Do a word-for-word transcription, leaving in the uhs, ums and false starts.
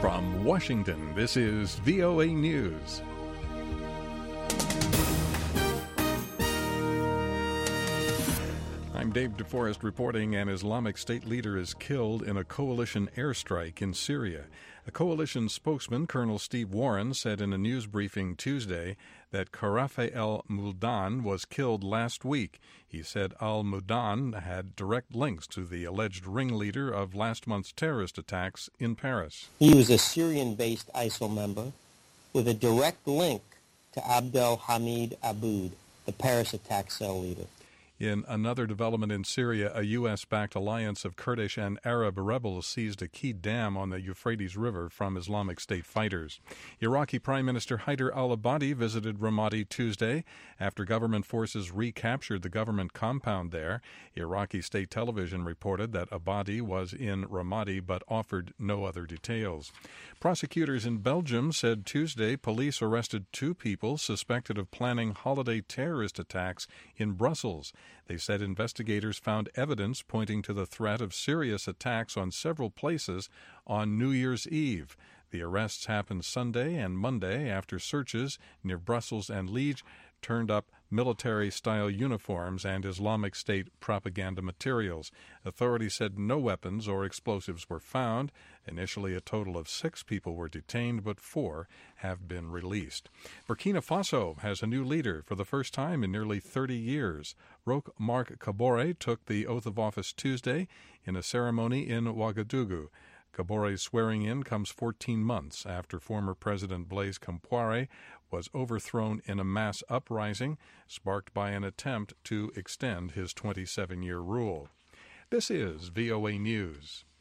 From Washington, this is V O A News. I'm Dave DeForest reporting. An Islamic State leader is killed in a coalition airstrike in Syria. A coalition spokesman, Colonel Steve Warren, said in a news briefing Tuesday that Karafe al-Muldan was killed last week. He said al-Muldan had direct links to the alleged ringleader of last month's terrorist attacks in Paris. He was a Syrian-based I S I L member with a direct link to Abdel Hamid Aboud, the Paris attack cell leader. In another development in Syria, a U S-backed alliance of Kurdish and Arab rebels seized a key dam on the Euphrates River from Islamic State fighters. Iraqi Prime Minister Haider al-Abadi visited Ramadi Tuesday after government forces recaptured the government compound there. Iraqi state television reported that Abadi was in Ramadi but offered no other details. Prosecutors in Belgium said Tuesday police arrested two people suspected of planning holiday terrorist attacks in Brussels. They said investigators found evidence pointing to the threat of serious attacks on several places on New Year's Eve. The arrests happened Sunday and Monday after searches near Brussels and Liege turned up military-style uniforms and Islamic State propaganda materials. Authorities said no weapons or explosives were found. Initially, a total of six people were detained, but four have been released. Burkina Faso has a new leader for the first time in nearly thirty years. Roch Marc Kabore took the oath of office Tuesday in a ceremony in Ouagadougou. Kabore's swearing-in comes fourteen months after former President Blaise Compaoré was overthrown in a mass uprising sparked by an attempt to extend his twenty-seven year rule. This is V O A News.